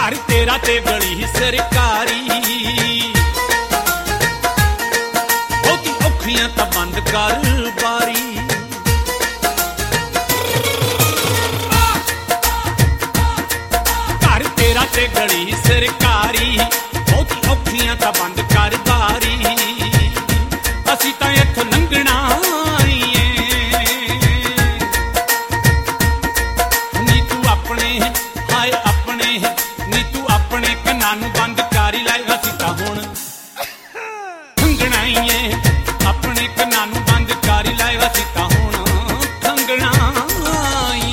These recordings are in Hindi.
घर तेरा ते गली सरकारी ओती औखियां तां बंद कर बारी घर तेरा ते गली सरकारी ओती औखियां तां बंद कर बारी असी तां इत्थों लंघना बंद कारी लाए असी तां हुण खंगना ही है अपने कन्नां नूं बंद कारी लाए असी तां हुण खंगना ही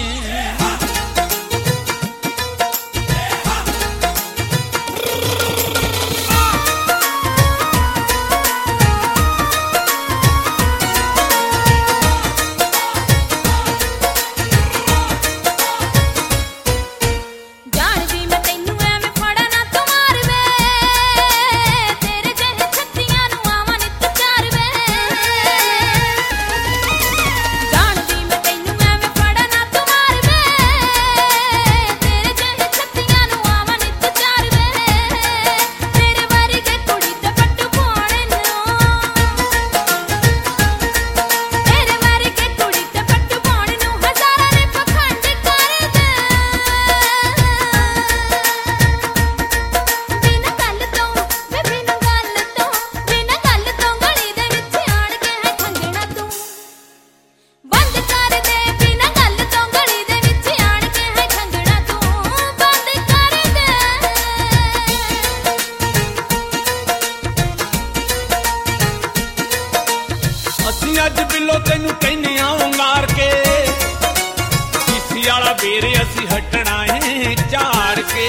अज बिलो तेनू कहने उंगार के सीसी वाला बेरे असी हटना है झाड़ के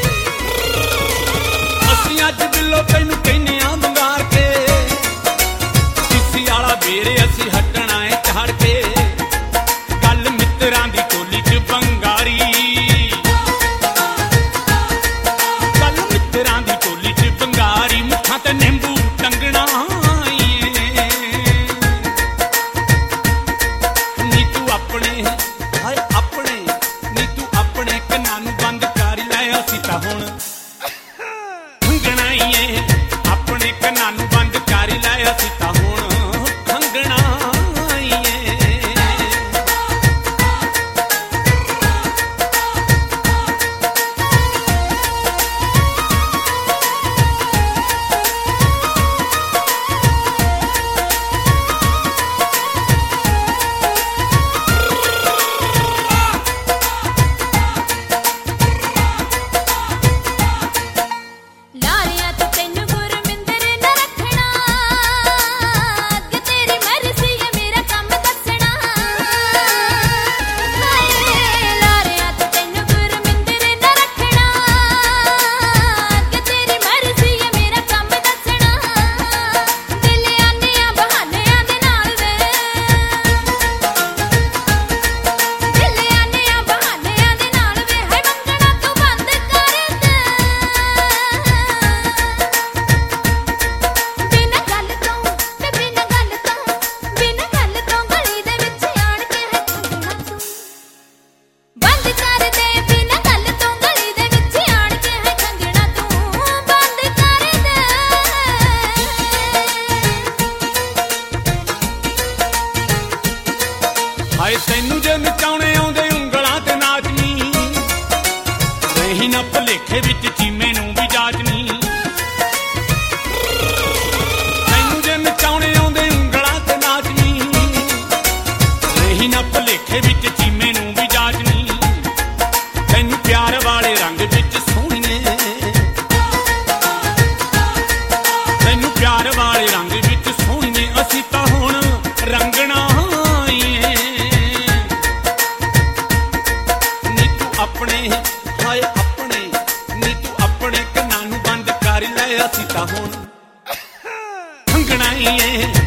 असी अज बिलो तेनू कहने उंगार के सीसी वाला बेरे असी हटना है झाड़ के गल मित्रां दी टोली च बंगारी गल मित्रां दी टोली च बंगारी मुखां ते नींबू टंगना अपने कन्नां नूं बंद कर लाए असी तां हुण खंगना ही हाय तैनू जे नचाउणे आउंदे उंगलां ते नाचनी रही ना भुलेखे विच चीमे नूं भी जाचनी तैनू जे नचाउणे आउंदे उंगलां ते नाचनी रही ना भुलेखे विच चीमे नूं भी जाचनी तैनू प्यार वाले रंग विच सोहणीए तैनू प्यार वाले रंग विच सोहणीए असी तां हुण रंगना अपने हाय अपने नी तू अपने कन्नां नूं बंद कर लै असी तां हुण खंगना ही है।